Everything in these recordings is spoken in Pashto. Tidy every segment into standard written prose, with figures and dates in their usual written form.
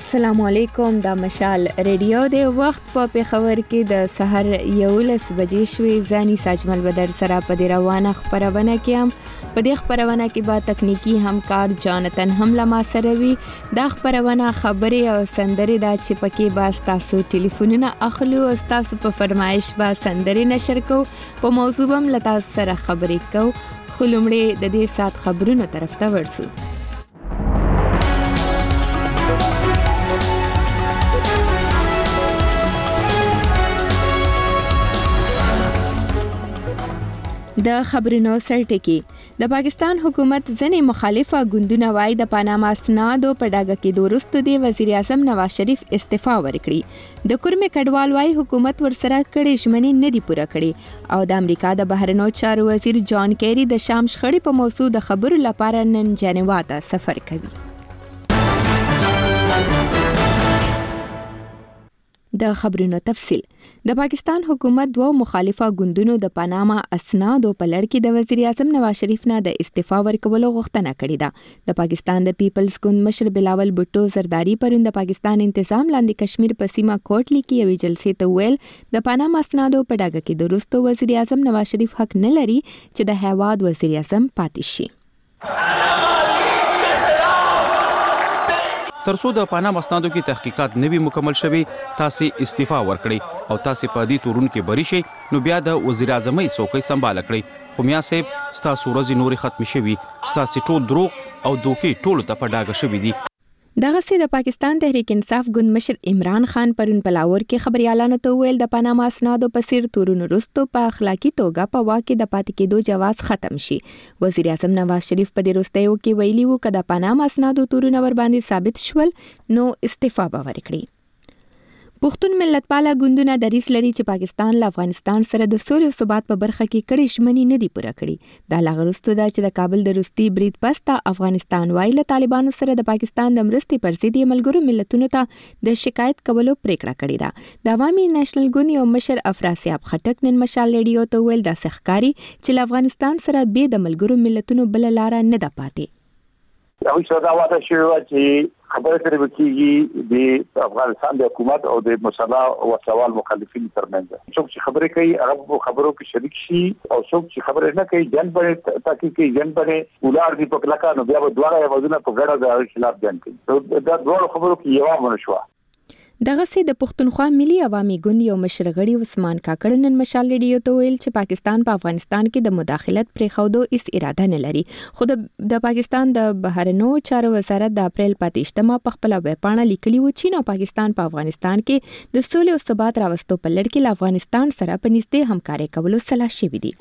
السلام علیکم. دا مشال ریډیو د وخت په پیښور کې د سحر 11 بجې شوې. ځاني ساجمل بدر سره په دې روانه خبرونه کې هم په دې خبرونه کې به تکنیکی همکار جانتن هم لما سره وي. دا خبرونه خبرې او سندرې دا چې پکې به تاسو ټلیفونونه اخلو او تاسو په فرمایش به سندرې نشر کو. په موضوع هم لتا سره خبرې کو. خو لومړی د دې سات خبرونو طرف ته ورسو. د خبرونو سرټکی. د پاکستان حکومت ځنې مخالفه ګوندونه وایي د پاناما اسنادو په ډاګه کې وروسته د وزیر اعظم نواز شریف استعفا ورکړي. د کورمې کډوال وایي حکومت ورسره کړي ژمنې نه دي پوره کړي او د امریکا د بهرنیو چارو وزیر جان کیری د شام شخړې په موضوع د خبرو لپاره نن جنیوا ته سفر کوي. د خبرونو تفصیل. د پاکستان حکومت دوه مخالفه ګوندونو د پاناما اسنادو په لړ کې د وزیر اعظم نواز شریف نه د استعفا ورکولو غوښتنه کړې ده. د پاکستان د پیپلز ګوند مشر بلاول بھټو زرداری پرون د پاکستان انتظام لاندې کشمیر په سیمه کوټلی کې یوې جلسې ته ویل د پاناما اسنادو په ډاګه کې د وروسته وزیر اعظم نواز شریف حق نه لري چې د هیواد وزیر اعظم پاتې شي. ترڅو د پاناما اسنادو کې تحقیقات نوي مکمل شوي تاسو استعفا ورکړي او تاسو په دې تورون کې بری شي نو بیا د وزیر اعظم څوکۍ سمبال کړئ. خو میا صاحب ستاسو ورځې نورې ختم شوي، ستاسو ټول دروغ او دوکې ټول ته په ډاګه شوي دي. دغه سي د پاکستان تحریک انصاف ګوند مشر عمران خان پرون په لاهور کې خبريالانو ته ویل د پاناما اسنادو په سیر تورونو وروسته په اخلاقی توګه په واقع د پاتې کېدو جواز ختم شي. وزیر اعظم نواز شریف په دې وروستیو کې ویلي وو چې د پاناما اسنادو تورونه ور باندې ثابت شول نو استعفا به ورکړي. پښتون ملتپاله ګوندونه دریځ لري چې پاکستان له افغانستان سره د سولې او ثبات په برخه کې کړي ژمنې نه دي پوره کړي. دا لا غوښتو ده چې د کابل د روستي برید پسته افغانستان وايي له طالبانو سره د پاکستان د مرستې پر ضد ملګرو ملتونو ته د شکایت کولو پریکړه کړې ده. د عوامي نېشنل ګوند یو مشر افراسیاب خټک نن مشال ریډیو ته ویل د سخکاری چې له افغانستان سره به د ملګرو ملتونو بل لار نه ده پاتې. یو څه دا واده شوی چې خبره ترې وکړي د افغانستان د حکومت او د مسله او سوال مخالفین ترمنځ. څوک چې خبرې کوي هغه خبرو کې شریک شي او څوک چې خبرې نه کوي جن باندې تحقیق کوي، جن باندې ولار دی په کلکا نو بیا به دواړه وزونه په ګډه د خلاف جن کوي. دا ډول خبرو کې یو مونږ شو. دغه سي د پښتونخوا ملي عوامي ګوند یو مشر غړي عثمان کاکړ نن مشال ریډیو ته ویل چې پاکستان په افغانستان کې د مداخلت پرې خودو اس اراده نه لري. خو د پاکستان د بهرنیو چارو وزارت د اپریل 15 په خپل ویب پاڼه لیکلي و چې نو پاکستان په افغانستان کې د سولې او ثبات راوستو په لړ کې له افغانستان سره په نږدې همکاري کولو سلا شوی دی.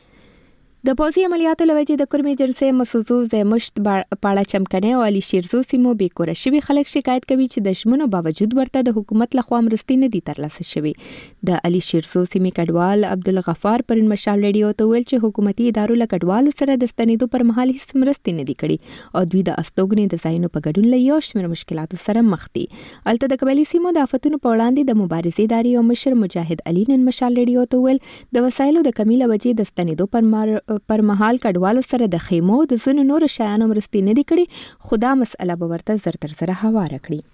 د پوځي عملیاتو لوجې د کورمې جرسې مسوزو د مشت پاړه چمکنه او علي شیرزو سیمو به کور شوی خلک شکایت کوي چې د شمنو باوجود ورته د حکومت لخوا مرستې نه دي ترلاسه شوی. د علي شیرزو سیمې کډوال عبدالغفار پرن مشال ریډیو ته ویل چې حکومتي ادارو له کډوالو سره د ستنېدو پر مهال هیڅ مرستې نه دي کړي او دوی د استوګنې د ځایونو په ګډون له یو شمېر مشکلاتو سره مخ دي. الته د قبایلی سیمو د آفتونو په وړاندې د مبارزې ادارې او مشر مجاهد علي نن مشال ریډیو ته ویل د وسایلو د کمی له وجې د ستنېدو پر مهال کډوالو سره د خیمو د ځینو نور شیانو مرستې نه دي کړي، خو دا مسئله به ورته زر تر زره هواره کړي.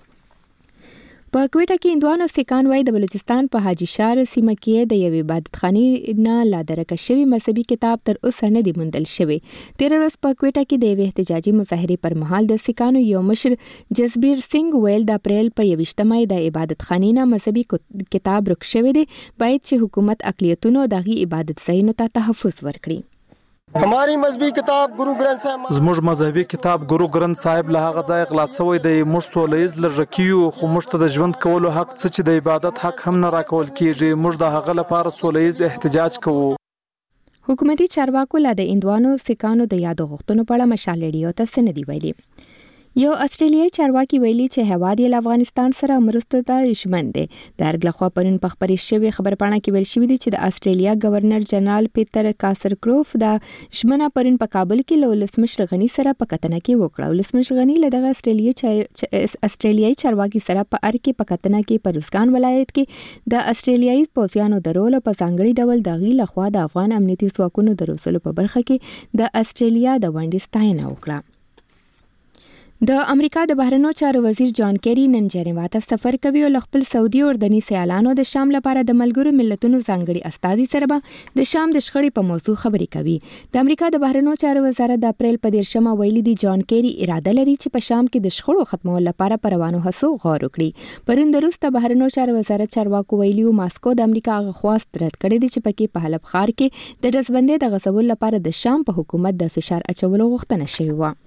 په کوټه کې هندوانو سیکان وای د بلوچستان په حاجی شار سیمه کې د یوې عبادتخانې نه لا درکه شوی مذهبي کتاب تر اوسه نه دی موندل شوی. تیر ورځ په کوټه کې د یوې احتجاجي مظاهرې پر مهال د سیکانو یو مشر جسبیر سنگ ویل د اپریل په 28 د عبادتخانې نه مذهبي کتاب رک شوی دی، باید چې حکومت اقلیتونو دغه عبادت ځایونو ته تحفظ ورکړي. हमारी मजहबी किताब गुरु ग्रंथ साहिब زموږ مذهبي کتاب ګورو ګرنث صاحب له هغه ځای خلاصوي د موږ سولهیز لږکیو خو موږ ته د ژوند کولو حق څه چې د عبادت حق هم نه راکول کیږي. موږ د هغه لپاره سولهیز احتجاج کوو. حکومتي چارواکو له د هندوانو سیکانو د یادو غوښتنو په اړه مشال ریډیو ته څه نه دی ویلي. یو استرالیایي چارواکي ویلي چې هیواد یې له افغانستان سره مرسته ته ژمن دی. د ارګ لخوا پرون په خبرې شوې خبرپاڼه کې ویل شوی دی چې د استرالیا گورنر جنرال پیټر کاسرکروف د ژمنه پرون په کابل کې له ولسمشر غني سره په کتنه کې وکړه. ولسمشر غني له دغه استرالیایي چارواکي سره په ارګ کې په کتنه کې په روزګان ولایت کې د استرالیایي پوځیانو د رول په ځانګړي ډول د غي لخوا د افغان امنیتي ځواکونو د روزلو په برخه کې د استرالیا د ونډې ستاینه وکړه. د امریکا د بهرنیو چارو وزیر جان کیری نن جنیوا ته سفر کوي او خپل سعودي اردني سیالانو د شام لپاره د ملګرو ملتونو ځانګړي استازي سره به د شام د شخړې په موضوع خبرې کوي. د امریکا د بهرنیو چارو وزارت د اپریل په 13 ویلي دی جان کیری اراده لري چې په شام کې د شخړو ختمولو لپاره پر روانو هڅو غور وکړي. پرون وروسته بهرنیو چارو وزارت چارواکو ویلي ماسکو د امریکا غواست رد کړی دی چې پکې په حلب ښار کې د ډزبندۍ د غځولو لپاره د شام په حکومت د فشار اچولو غوښتنه شوې و.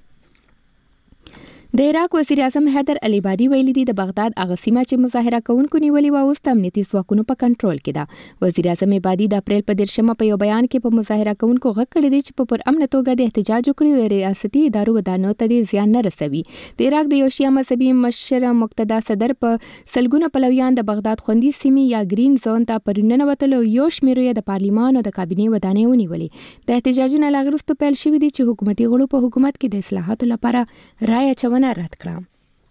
د عراق وزیر اعظم حیدر علي بادي ویلي دی د بغداد هغه سیمه چې مظاهره کوونکو نیولې و اوس امنیتي ځواکونو په کنټرول کې ده. وزیر اعظم بادي د اپریل په 13 په یو بیان کې په مظاهره کوونکو غږ کړی دی چې په پرامن توګه د احتجاج وکړي او ریاستي ادارو ودانو ته زیان نه رسوي. د عراق د یو شیعه مذهبي مشر مقتدا صدر په سلګونه پلویان د بغداد خوندي سیمې یا گرین زون ته پرونه وتلو یو شمیرو د پارلیمان او د کابینې ودانې ونیولې. د احتجاجونو لاغرستو پیل شوې دي چې حکومتي غړو په حکومت کې د اصلاحاتو لپاره رائے اچونه رد کړه.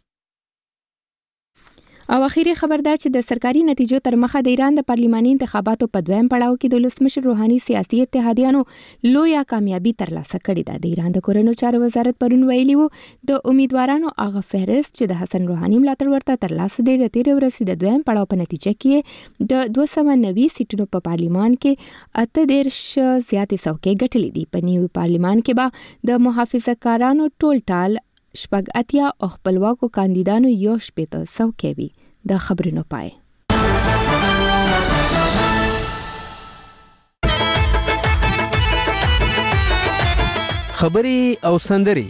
او اخیری خبر دا چې د سرکاري نتیجو تر مخه د ایران د پارلماني انتخاباتو په دویم پړاو کې د ولسمشر روحاني سیاسي اتحادیانو لویه کامیابی ترلاسه کړې ده. د ایران د کورنیو چارو وزارت پرون ویلي وو د امیدوارانو هغه فهرست چې د حسن روحاني ملاتړ ورته ترلاسه دی د تیر ورځې د دویم پړاو په نتیجه کې د 290 سیټونو په پارلمان کې 18 زیاتې څوکۍ ګټلې دي. په نیو پارلمان کې به د محافظه‌کارانو ټول ټال شپږ اتیا او خپلواکو کاندیدانو یو شپېته څوکۍ وي. د خبرونو پای. خبري او سندري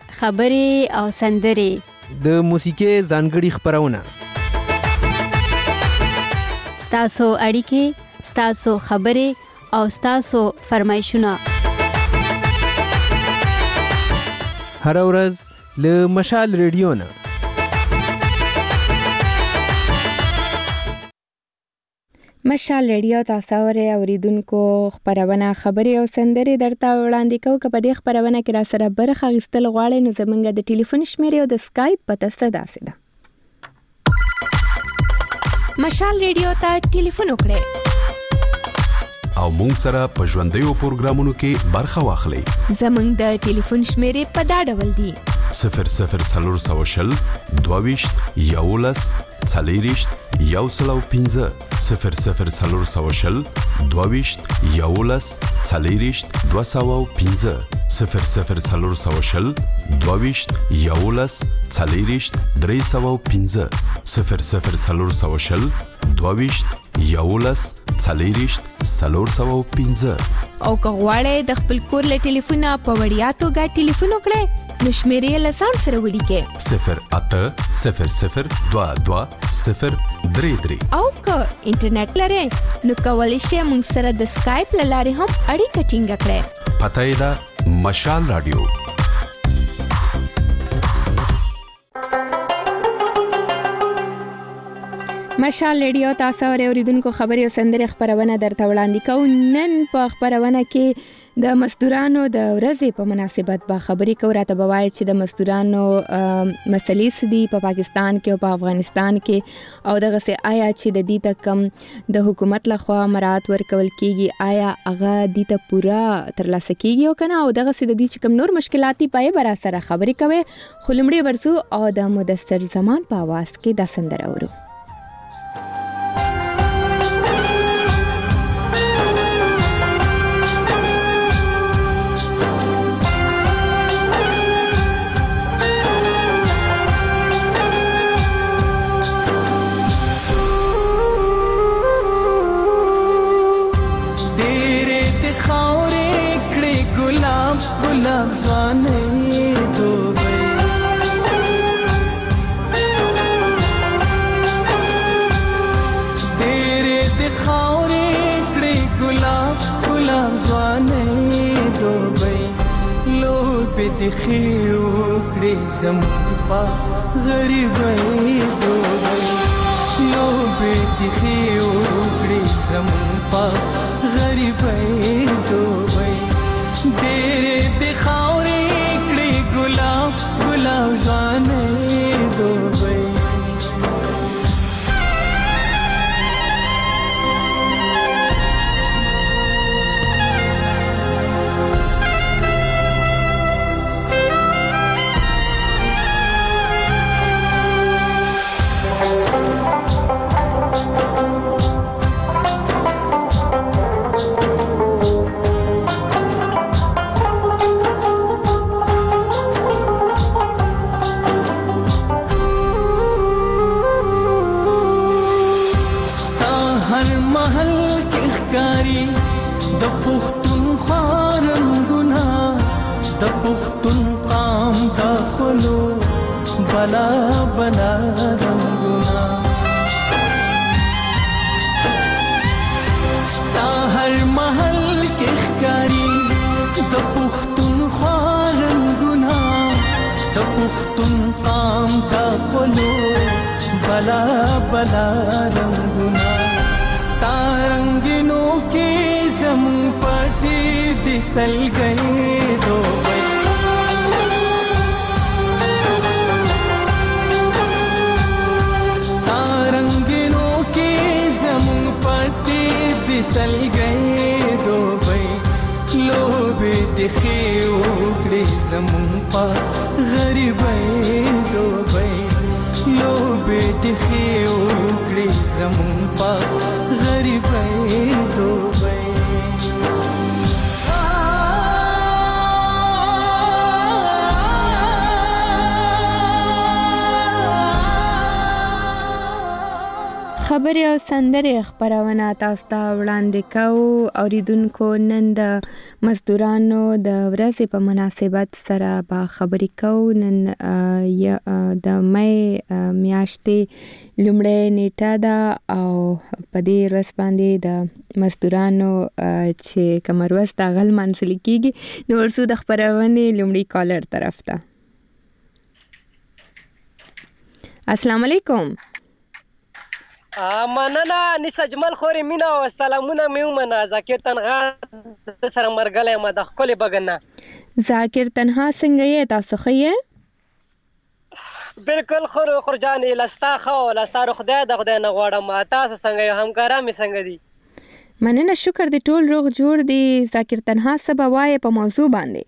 د موسیقي ځانګړي خبرونه ستاسو اړیکې ستاسو خبري او ستاسو فرمایشونه هر ورځ له مشال ریډیو نه. مشال ریډیو تاسو اوریدونکو خبرونه خبري او سندري درته وړاندې کوو. که په دې خبرونه کې را سره برخه اخیستل غواړئ نو زموږ د ټلیفون شمیرې او د اسکایپ پته داسې ده. مشال ریډیو ته ټلیفون وکړئ او مونږ سره په ژوندیو پروګرامونو کې برخه واخلئ. زموږ د ټلیفون شمیرې په دا ډول دي: 0040 22 11 40 105 0040 22 11 40 205 0040 22 11 40 305 0040 22 11 40 305. او که غواړئ د خپل کور له ټلیفونه په وړیا توګه ټلیفون وکړئ نو شمیرې له ځان سره ولیکئ 0800 22 033. او که انټرنیټ لرئ نو کولی شئ موږ سره د اسکایپ له لارې هم اړیکه ټینګه کړئ. پته یې ده مشال رادیو. مشال ریډیو تاسو اوریدونکو خبري او سندري خبرونه درته وړاندې کوو. نن په خبرونه کې د مزدورانو د ورځې په مناسبت به خبرې کوو. راته به وایي چې د مزدورانو مسلې څه دي په پاکستان کې او په افغانستان کې او دغسې آیا چې د دې ته کم د حکومت لخوا مراعات ورکول کیږي آیا هغه دې ته پوره ترلاسه کیږي او کنه او دغسې د دې چې کم نور مشکلات پای برا سره خبرې کوي. خو لومړی ورځو او د مدثر زمان په आवाज کې دا سندره اورو. خیو کړې زموږ په غریبۍ دوبۍ لوبې دې خیو کړې زموږ په غریبۍ دوبۍ ډېرې دې خاورې کړې ګلاب ګلاب ځوانۍ دوبۍ. هر محل کې ښکاری د پښتونخوا رنګونه د پښتون قام د خلو بلا بلا رنګونه ستا هر محل کې ښکاری د پښتونخوا رنګونه د پښتون قام د خلو بلا بلا رنگونه ستا رنگینو کې زمون پټي دي سلګي دوبۍ ستا رنگینو کې زمون پټي دي سلګي دوبۍ لوبې د خيو کړې زمون په غریبۍ دوبۍ لوبې د خيو کړې زمون په غریبۍ دوبۍ خبرې او سندرې خبرونه تاسو ته وړاندې کوو اوریدونکو نن د مزدورانو د ورځې په مناسبت سره به خبرې کوو نن د مې میاشتې لومړۍ نیټه ده او په دې ورځ باندې د مزدورانو چې کوم ورځ د غل منځل کیږي نو ورسو د خبرونه لومړی کالر طرف ته السلام علیکم مننه نسا جمال خوري مینا او سلامونه میومنه ذاکر تنها سره مرګلې ما د خپل بغنه ذاکر تنها څنګه یې تاسو خو یې بالکل خورجانې لستا خو لستا خدای د خدای نه غواړم تاسو څنګه یو همکارا می څنګه دي مننه شکر دې ټول روغ جوړ دي ذاکر تنها سبا وای په موضوع باندې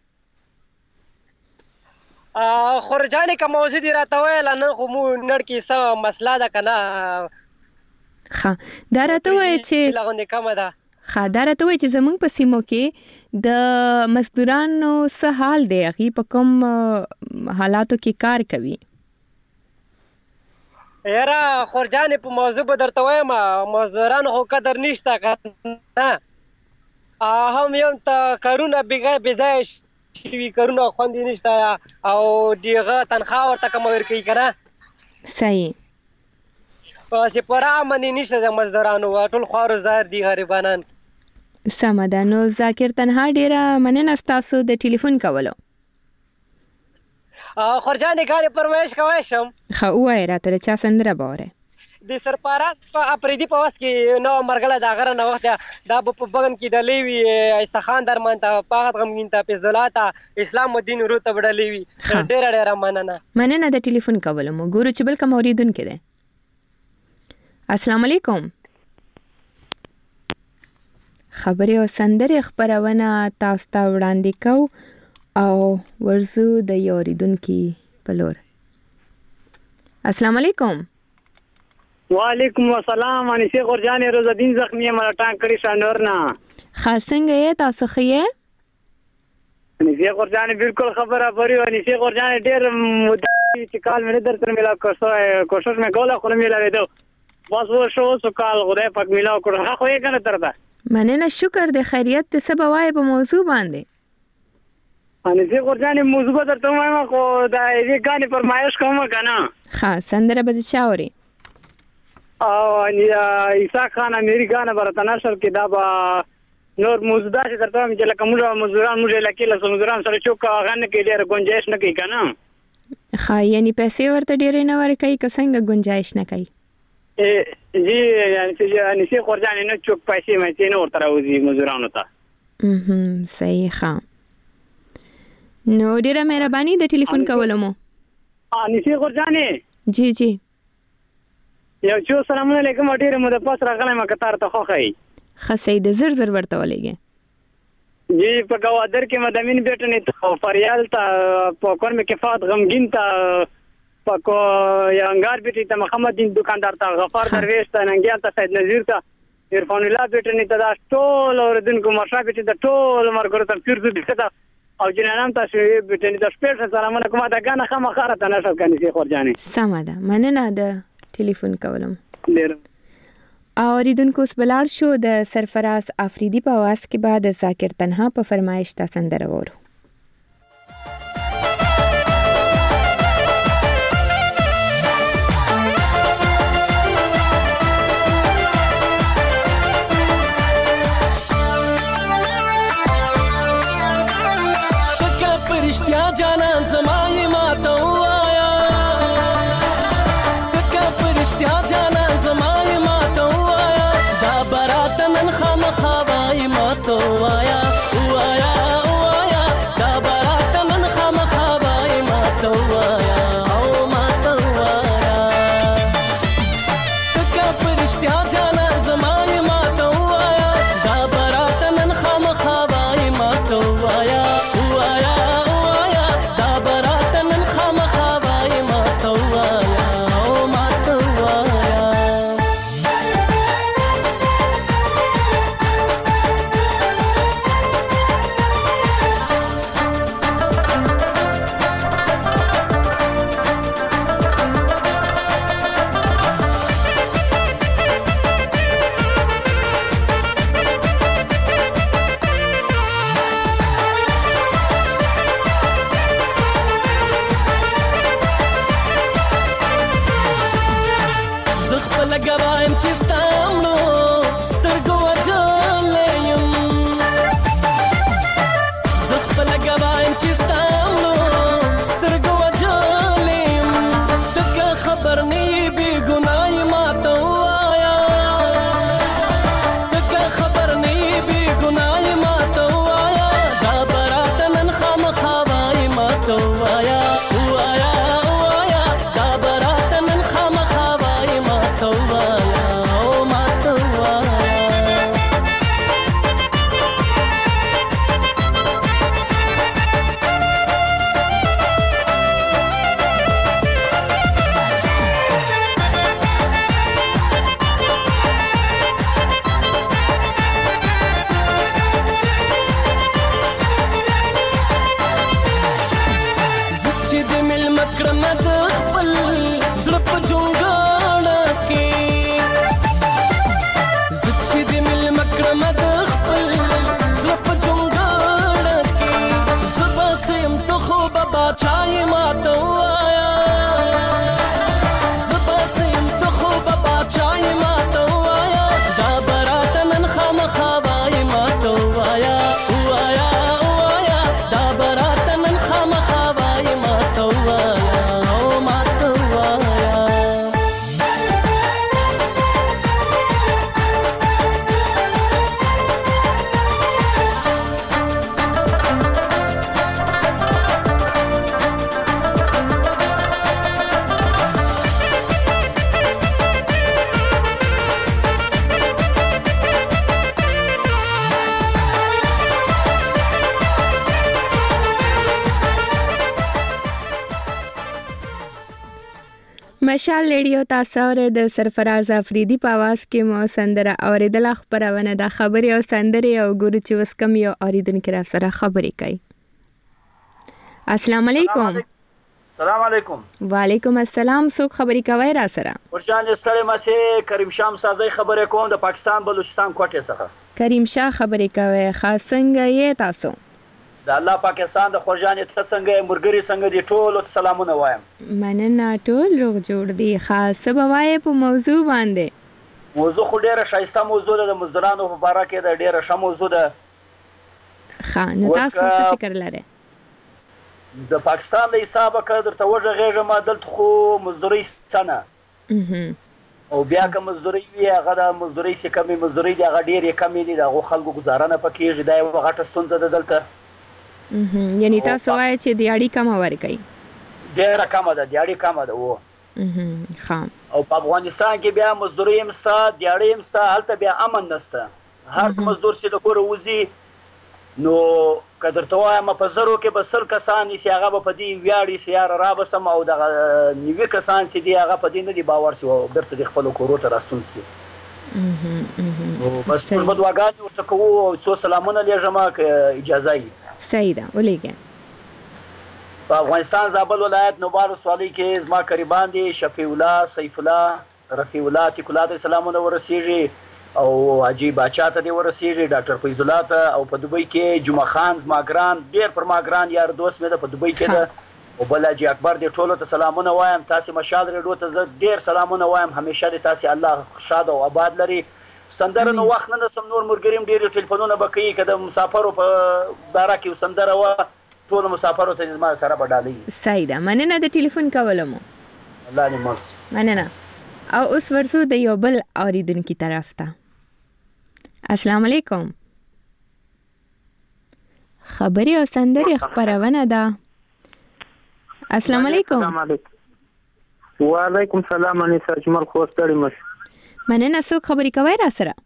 خورجانې کوم موضوع دی راته ویل نه خو مو نړ کې څه مسله ده کنه ښه دا راته وایي چې زموږ په سیمو کې د مزدورانو څه حال دی هغوی په کوم حالاتو کې کار کوي یاره خورجانې په موضوع به درته وایم مزدورانو خو قدر نشته نه هم یو ته کارونه بېځایه شوي کارونه خوندې نشته او دغه تنخواه ورته کمه ورکوي که نه صحیح چې پوره امني نشته د مزدورانو ټول خوارو زار دي غریبانان سمه ده نو ذاکر تنها ډیره مننه ستاسو د ټلیفون کولو خورجانې ګانې فرمایش کولی شم ښه ووایې راته د چا سندره به وری د سرپرست په اپریدي په وخت کې نو مرګله د هغه نه وخت دا به په بغن کې ډلې وي عیسی خان درمان ته پاغت غمګین ته فیضالله ته اسلام الدین ورو ته ډلې وي ډیره مننه د ټلیفون کولو مو ګورو چې بل کوم اوریدونکی دی السلام علیکم خبرې او سندرې خبرونه تاسو ته وړاندې کوو او ورزو د یو اوریدونکي په لور السلام علیکم وعلیکم السلام انیسه خورجانې روز الدین زخمی ملټان کړي شانورنا خاصنګ یې تاسو خې انیسه خورجانې بالکل خبره پرې انیسه خورجانې ډېر مدته چې کال مې درته ملا کوشش مې کوله خو مې لاره بس و شو سو کال غره پک ملاو کړه خو یې کنه تردا مننه شکر د خیریت ته سبا وای په موضوع باندې اني زه ورځانه موضوع درته وایم خو دا یې غانې فرمایش کوم کنه ها سندره به چاوري او اني عیسی خان امریکانه برتنه شر کې دا با نور موضوع چې درته وایم چې لکه موږ مزدوران موږ لکه له مزدوران سره چوک غن کې ډېر گنجائش نه کوي کنه ها یعنی پیسې ورته ډېر نه ورکوي که څنګه گنجائش نه کوي جی یعنی څه خورجانې نه چوک پیسې مې نه ورته راوځي مزدورانو ته صحیح ښه نو ډېره مهرباني د ټلیفون کولو مو انیسه خورجانې جی جی یو چو سلام علیکم ډېر مو د پاس راغلی ما کتار ته خوخی خسې د زر ورته ولېږي جی په گوادر کې مدامین بیٹنی ته فریال ته په کور مې کفات غمگین ته پکو یانګار بیٹی ته محمد دین دکاندار ته غفار درویش ته ننګیال ته سید نذیر ته عرفان الله بیٹنی ته دا ټول اوردونکو مرشا بیٹی ته ټول مرګرو ته پیرزو بیٹی ته او جنانم تاسو بیٹنی ته سپیشل سلامونه کومه دا غنه خامخاره ته نشو کني سي خورجانې سم ده مننه د ټلیفون کولم ډیر اوریدونکو سبلار شو د سرفراز افریدي په आवाज کې بعد ذاکر تنها په فرمایش تا سندره وورو. پرشتیا جانان زمای ماته وایا تکه پرشتیا جانان زمای ماته وایا دا برات نن خامخا وای ماته وایا وایا وایا دا برات نن خامخا وای ماته وایا او ماته وایا تکه پرشتیا جانان زمای ماته وایا دا برات نن خامخا وای ماته وایا مشال ریډیو تاسو ور د سرفراز افریدي په आवाज کې مو سندره اوریدل خبرونه د خبري او سندري او ګورو چې وس کم یو اوریدونکو را سره خبرې کوي. السلام علیکم. السلام علیکم. وعلیکم السلام. څوک خبرې کوي را سره؟ ورجان ستړي مسه کریم شاه سازي خبرې کوم د پاکستان بلوچستان کوټه څخه. کریم شاه خبرې کوي. خاص څنګه یې تاسو؟ د الله پاکستان د خورجان ته څنګه مرګري څنګه دي ټول سلامونه وایم. مننه ټول روغ جوړ دي. خاص بوای په موضوع باندې. موضوع خو ډیره شایسته موضوع ده د مزدورانو په اړه کې د ډیره ښه موضوع ده. خان تاسو څه فکر لرئ؟ د پاکستان د حساب کې درته وژغېږه ما دلته خو مزدوري ستنه. او بیا که مزدوري وي هغه د مزدوري سي کمی مزدوري دی هغه ډیره کمی دي د خلکو گزارنه پکې دا یو غټه ستونزه ده دلته. یعنی تاسو وایي چې دیاړي کم ورکړي؟ ډیره کم ده دیاړي کم ده وو. خام. او په افغانستان کې بیا مزدوري هم ستا دیاړي هم ستا هلته بیا امن نشته. هر مزدور چې د کور وځي نو کدرته وایم په زرو کې به 100 کسان نسی هغه په دې ویاړي سیاره را بسم او د نیوي کسان سي دی هغه په دې نه دی باور سي او برته د خپل کورو ته راستون سي. بس په بدواګان ورته کوو او څو سلامونه لېږم که اجازه یې. صحیح ده ولېږه. په افغانستان زابل ولایت نوبار ولسوالۍ کې زما قریبان دي شفیع الله سیف الله رفیع الله عتیق الله ته سلامونه ورسیږي او حاجی باچا ته دې ورسیږي ډاکټر فیض الله ته او په دوبۍ کې جمعه خان زما ګران ډېر پر ما ګران یار دوست مې ده په دوبۍ کې ده او بل حاجي اکبر دې ټولو ته سلامونه وایم تاسې مشال ریډیو ته زه ډېر سلامونه وایم همیشه دې تاسې الله شاد او آباد لري سندره نو وخت نه سم نور مرګریم ډېر ټلیفونونه به کوي که د مسافرو په باره کې سندره وه ټولو مسافرو ته زما سره به ډالۍ صحیح ده مننه د ټلیفون کولو مو الله دې مرسي مننه او اوس ورسو د یو بل اوریدونکي طرف ته السلام علیکم خبري او سندري خبرونه ده السلام علیکم وعلیکم السلام انیسا جمال خوستړی مش مننه څوک خبري کوي را سره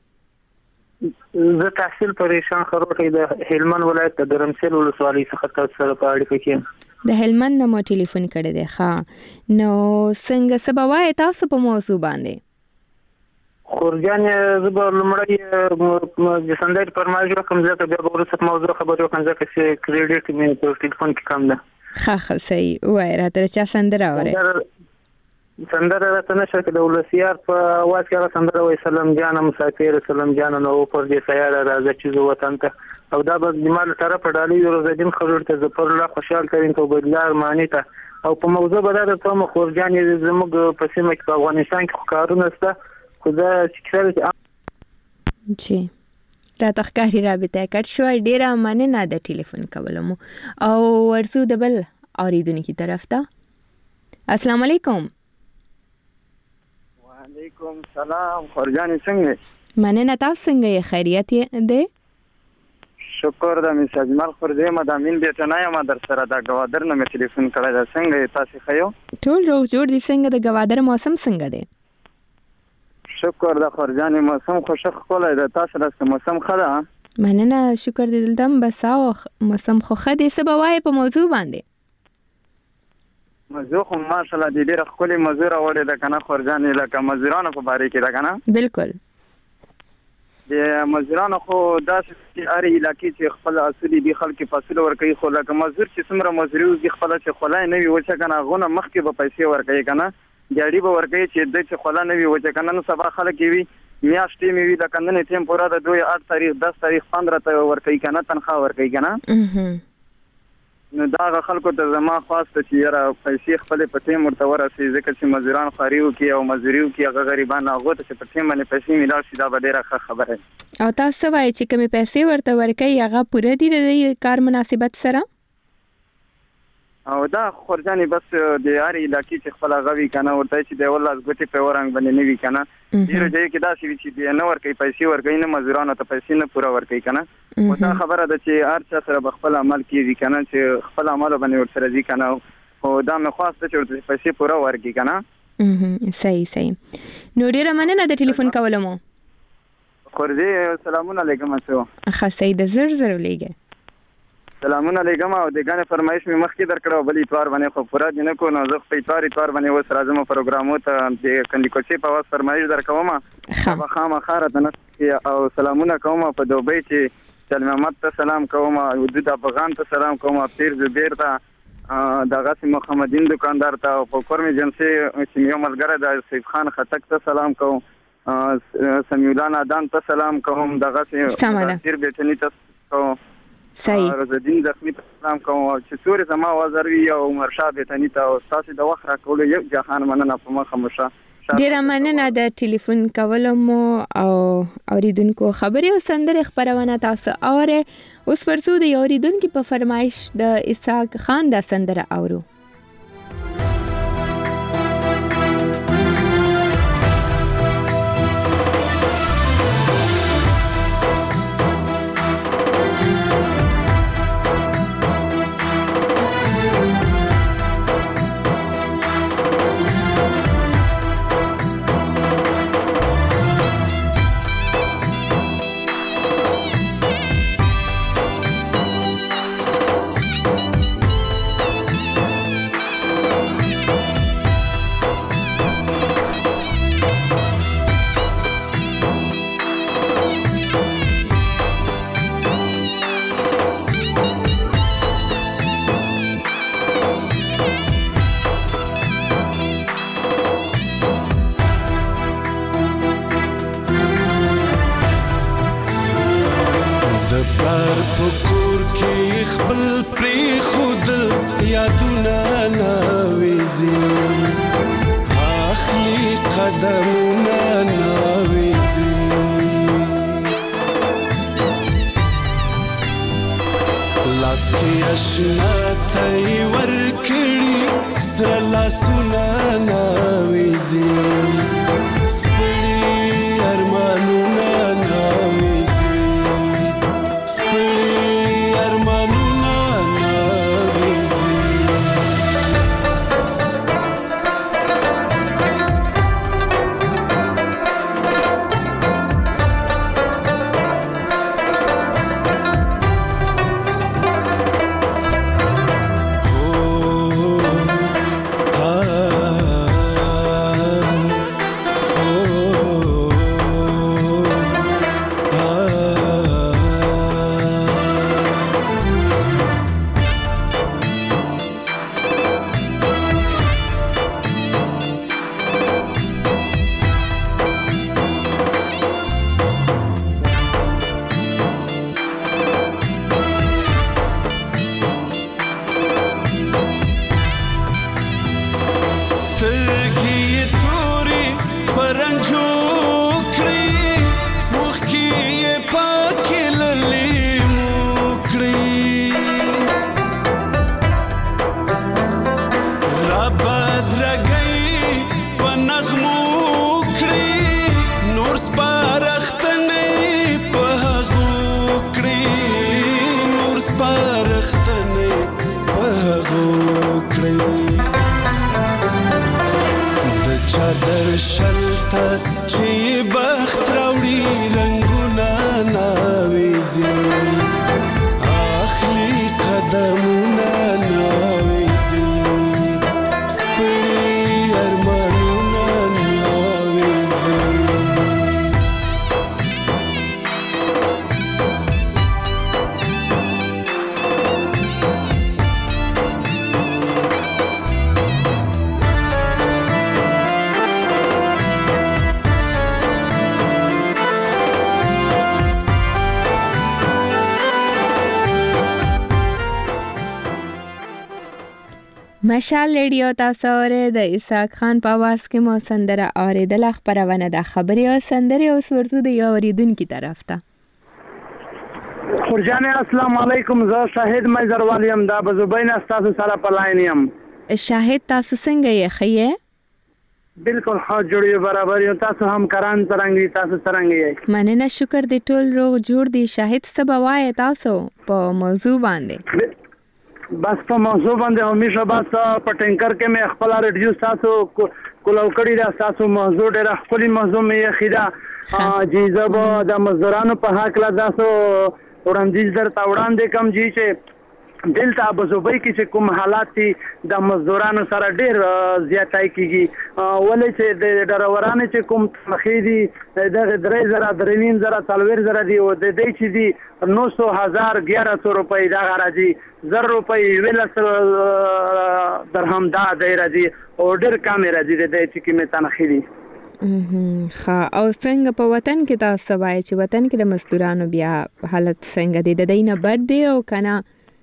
زه تحصیل پریشان خروټی د هلمند ولایت د درمسل ولسوالۍ څخه تاسو سره په اړیکه کې د هلمند نمو ټلیفون کړی دی ښه نو څنګه سبا وای تاسو په موضوع باندې خورجان زبر لمړی د سندر پرمایش کوم ځکه بیا ورسره موضوع خبرو کوم ځکه چې کریډټ مې په ټلیفون کې کم ده ښه صحیح وای راته چا سندره اوره سندره راته نشه کې د ولسیار په आवाज کې سندره وای سلام جان مسافر سلام جان نو پر دې سیاره راځي چې وطن ته او دا به جمال طرف ډالۍ روزدین خبر ته زفر الله خوشحال کړي ته بدلار معنی ته او په موضوع بدل ته مو خورجان زموږ په سیمه کې په افغانستان کې کارونه سته خدا چې جی را تخکاری رابطه کټ شو ډیره مننه د ټلیفون کولم او ورسو د بل اوریدونکو طرف ته السلام علیکم وعلیکم السلام خورجان څنګه مننه تاسو څنګه خیریت ده شکر د مس اجمل خورده مدامین بیٹنای ما در سره دا گوادر نه مې ټلیفون کړی دا څنګه تاسو خیو ټول روغ جوړ دي څنګه د گوادر موسم څنګه دی شکر د خورجان موسم خوشخ کولای د تاسو له موسم خدا مننه شکر دې دلتم بساو موسم خو خدي سبا وای په موضوع باندې موضوع خو ماشاءالله دې ډېر خولي موضوع راوړې ده کنه خورجان لکه مزرانو په باره کې ده کنه بالکل د مزرانو خو داسې اړ علاقې چې خپل اصلي دي خلک فاصله ورکوي خو لکه مزور چې څومره مزریو دي خپل چې خلای نه وي وچه کنه غونه مخکې به پیسې ورکوي کنه جاړي به ورکوي چې د چې خلا نه وي وچه کنه نو سبا خلک وي میاشتې مې وي لکه نن ټیم پورا د 8 تاریخ 10 تاریخ 15 ته ورکوي کنه تنخواه ورکوي کنه نو دا خلکو ته زما خاص ته چې یاره پیسې خپل په ټیم ورته ورسي ځکه چې مزدوران خاریو کې او مزدوریو کې هغه غریبان هغه ته په ټیم باندې پیسې ملال شي دا به ډیره ښه خبره او تاسو وایي چې کومې پیسې ورته ورکوي هغه پوره دي د کار مناسبت سره او دا خورجانې بس د هر علاقې چې خپل غوي کنه ورته چې د ولله غوټي په ورنګ باندې نه وی کنه ډیره ځای کې دا چې د نه ورکې پیسې ورکې نه مزدورانو ته پیسې نه پوره ورکې کنه او دا خبره ده چې هر چا سره خپل عمل کوي کنه چې خپل عمل باندې ورسره ځي کنه او دا مې خواسته چې ورته پیسې پوره ورکې کنه صحیح نو ډیره مننه د ټلیفون کولمو خورجې السلام علیکم تاسو ښه سید زر لګي سلامونه علیکم او د غانې فرمایش مې مخکې درکړو بلې اتوار باندې خو پورا دي نه کو نو زه په اتوار باندې وس راځم پروګرامو ته د کندي کوچي په واس فرمایش درکوم ما خامخاره ته او سلامونه کوم په دوبۍ چې چل محمد ته سلام کوم او د افغان ته سلام کوم پیر زبیر ته د غاسم محمدین دکاندار ته او په کورمي جنسي چې یو ملګری د سیف خان خټک ته سلام کوم سمیولان ادم ته سلام کوم د غاسم پیر بیٹنی ته کوم صحیح روزدین زخمی ته سلام کوم چې سوري زما وزروي او عمر شاه بیتنی ته او تاسو د وخت راکول یو جهان مننه په مخه مشه ډیره مننه د ټلیفون کولم او اوریدونکو خبري او سندره خبرونه تاسو اوره اوس ورسو د اوریدونکو په فرمایش د اسحاق خان د سندره اورو پلار په کور کې خپل پرې خود یادونه ناویزي اخلي قدمونه ناویزي لاس کې اشنا ته ورکړي سره لاسونه ناویزي سپړي ارمانونه ناویزي سپړي ارمانونه ناویزي مشال ریډیو تاسو اورئ د اسحاق خان په आवाज کې مو سندره اوریدل خبرونه د خبري او سندري او ورته د یو اوریدونکو طرف ته خورجان السلام علیکم زه شاهد مزر والیم دا بزوبین تاسو سره په لاین یم شاهد تاسو څنګه یې خیه بالکل ښه جوړی برابر یو تاسو هم کران څنګه تاسو څنګه یې مننه شکر دی ټول روغ جوړ دی شاهد سبوای تاسو په موضوع باندې بس په موضوع باندې همیشه بس په ټینکر کې مې خپل ریډیو تاسو کولو کړی دا تاسو موضوع ډېر خپل موضوع مې خیدا جی زب د مزدورانو په حق لا تاسو وړاندیز درته وړاندې کوم جی چې دلته ابوظبي کې چې کوم حالات دي د مزدورانو سره ډېر زیاتای کیږي ولې چې د ډرورانو چې کوم مخې دي دغه 3000 4000 دی او د دې چې دي 900,000 1100 روپۍ دا راځي 1000 روپۍ ویل درهم دا دی راځي او ډېر کم راځي د دې چې کومه تنخې دي ها او څنګه په وطن کې تاسو وایي چې وطن کې د مزدورانو بیا حالت څنګه دي د دینه بد دی او کنه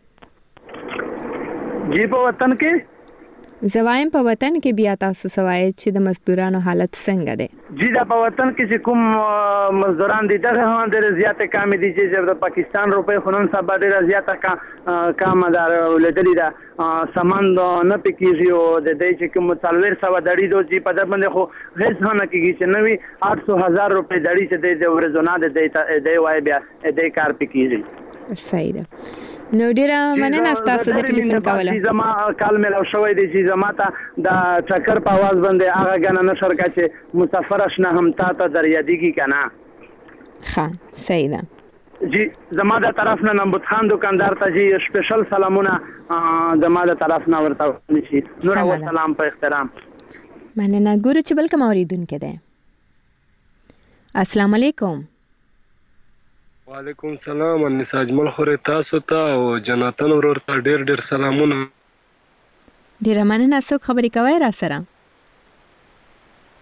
جی په وطن کې زوایم په وطن کې بیا تاسو سوای چې د مزدورانو حالت څنګه ده جی دا په وطن کې چې کوم مزدوران دي دغه هم ډېر زیاته کم دي چې د پاکستان روپې خونن سبا ډېر زیاته کم دار ولدلی دا سامان نه پکېږي او د دې چې کوم 400 دړي دو چې په در باندې خو هیڅ نه کېږي چې نوې 800,000 روپې دړي چې د ورزونه د دې وای بیا د کار پکېږي صحیح ده نو ډیره مننه تاسو د ټلیفون کوله زما کال مې شوې دي چې زما ته د چکر په आवाज باندې هغه غنه نشر کا چې مسافر شنه هم تا ته دریا دیږي کنه ها صحیح ده جی زما د طرف نه نمبر خان دکاندار ته جی سپیشل سلامونه زما د طرف نه ورته نشي نور او سلام په احترام مننه ګورو چې بل کوم اوریدونکو ده السلام علیکم وعلیکم السلام انیس اجمل خوري تاسو ته او جناتن ورور ته ډېر سلامونه ډېر مننه څوک خبرې کوي را سره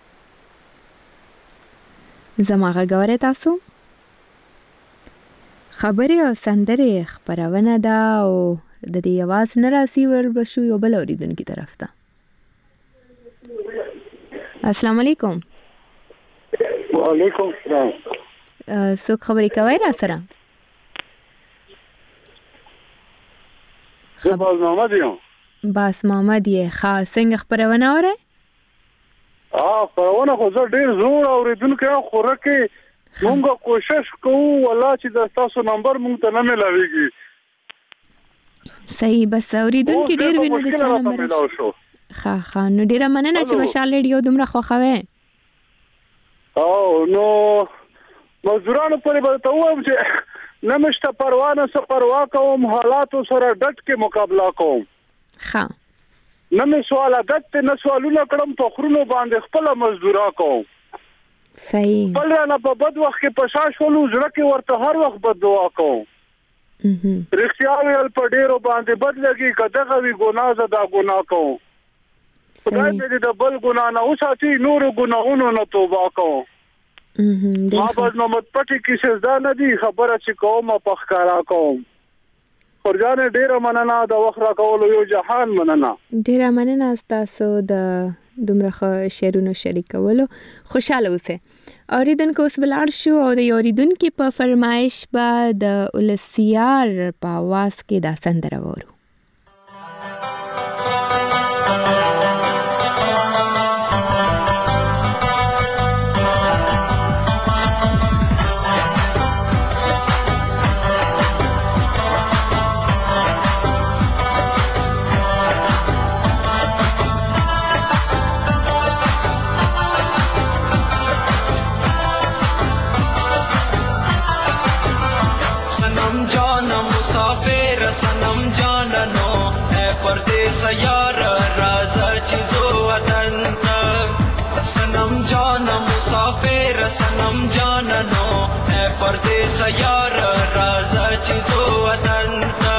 زما غوړې تاسو خبرې او سندرې خبرونه ده او د دې आवाज نه راسي وربشو یو بل اوریدونکو طرف ته. السلام علیکم. وعلیکم السلام. څوک خبرې کوي را سره؟ باز محمد یم. باز محمد یې خاص څنګه خبرونه اوره؟ خبرونه خو زه ډیر زوړ اوریدونکو یم خو راکې مونږ کوشش کوو والله چې د تاسو نمبر مونږ ته نه ملاويږي. صحیح بس اوریدونکو ډیر ویني د چا نمبر ښه نو ډیره مننه چې مشال ریډیو دومره خوښوي. نو مزدورانو پرې به ته وایم چې نمشته پروا نه څه پروا کوم حالاتو سره ډټ کې مقابله کوم. ښه نه مې سوال عادت نه سوالونه کړم په خورونو باندې خپل مزدورا کوم. صحیح بل نه په بد وخت کې پشاش ولو زړه کې ورته هر وخت بد دعا کوم. رښتیا ویل په ډیرو باندې بد لګي کداغه وی ګناه زدا ګناه کوم. خدای دې د بل ګناه نه وساتي نور ګناهونو نه توبه کوم. ما باز محمد پټي کې سزا نه دي خبره چې کوم په ښکارا کوم. خورجان ډیره مننه د وخت را کول یو جهان مننه. ډیره مننه تاسو د دومره شعرونو شریکولو. خوشاله اوسئ. اوریدونکو اوس بلار شو او د اوریدونکو په فرمایش به د ولسیار په आवाज کې دا سندره وورو. सनम जाननो है परदेस यार राजा चीजो वतन का सनम जान मुसाफिर सनम जाननो है परदेस यार राजा चीजो वतन का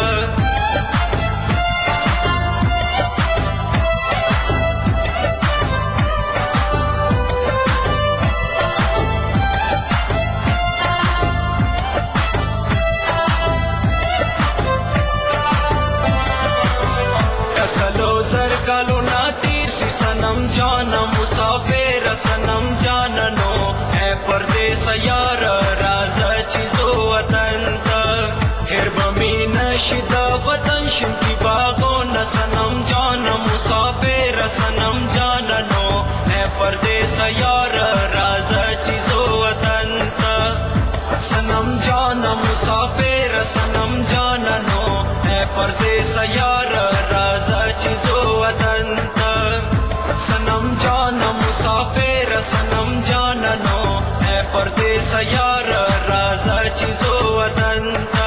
कालो ना तीर सी सनम जाना मुसाफिर सनम जाननो है परदेस यार राजा चीजो वतन का हिरबमी नशिदा वतन शिमकी बागो न सनम जाना मुसाफिर सनम जाननो है परदेस यार राजा चीजो वतन का सनम जाना मुसाफिर सनम जाननो है परदेस यार राजा चीजो वतन का सनम जाना मुसाफिर सनम जाननो है परदेस यार राजा चीजो वतन का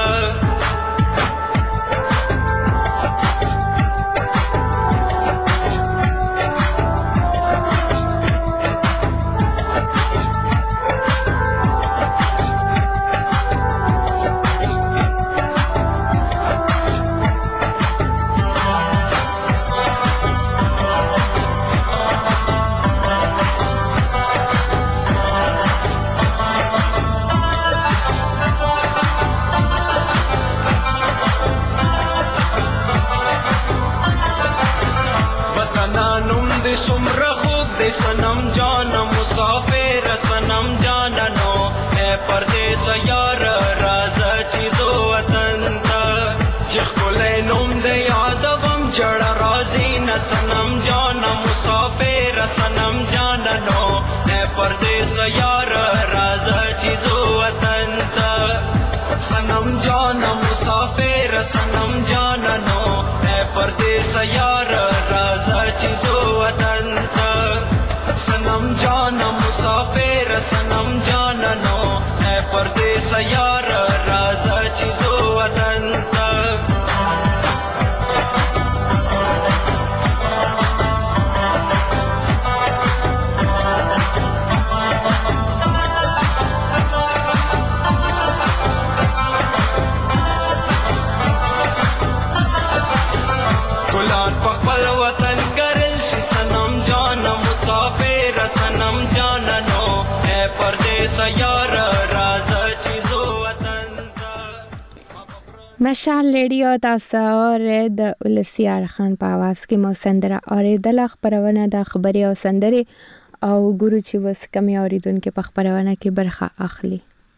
सुमरा खूब दे सनम जाना मुसाफिर सनम जाननो है परदेस यार राजा चीजो वतन का जिखले नुम दे यादवम जड़ा राजी न सनम जाना मुसाफिर सनम जाननो है परदेस यार राजा चीजो वतन का सनम जाना मुसाफिर सनम जाननो है परदेस यार राजा चीजो वतन का सनम जाना मुसाफिर सनम जाननो है परदेस यार राजा चीजो वतन का मुसाफिर सनम जाननो है परदेस यार राजा चीजो वतन का مشال ریډیو تاسو اورید ولسیار خان په आवाज کې مو سندره اوریدل. خبرونه د خبري او سندري او ګورو چې وس کمی اوریدونکو په خبرونه کې برخه اخلي.